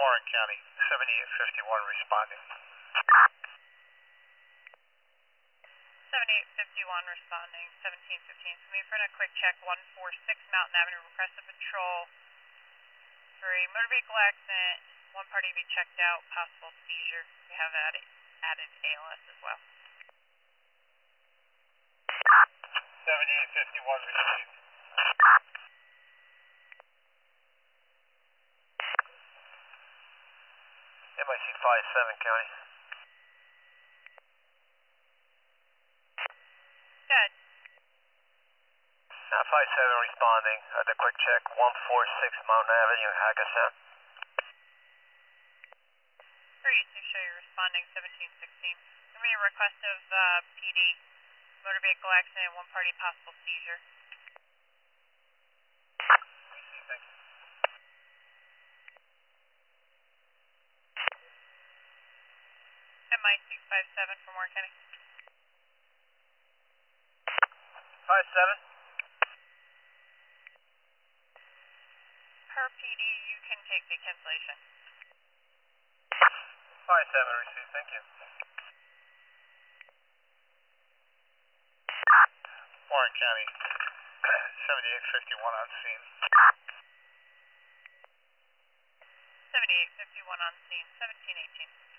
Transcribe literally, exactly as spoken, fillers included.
Warren County, seventy-eight fifty-one responding. seventy-eight fifty-one responding, seventeen fifteen. So we've run a quick check, one forty-six Mountain Avenue, request a patrol for a motor vehicle accident. One party to be checked out, possible seizure. We have added, added A L S as well. seventy-eight fifty-one received. M I C five seven, County. Good. Uh, five seven responding. Uh, the quick check, one forty-six Mountain Avenue, Hackensack. Great, to show you're responding, seventeen sixteen. Give me a request of uh, P D, motor vehicle accident, one party possible seizure. Received, thank you. M I C five seven from Warren County. five seven. Per P D, you can take the cancellation. five seven received, thank you. Warren County, seventy-eight fifty-one on scene. seventy-eight fifty-one on scene, seventeen eighteen.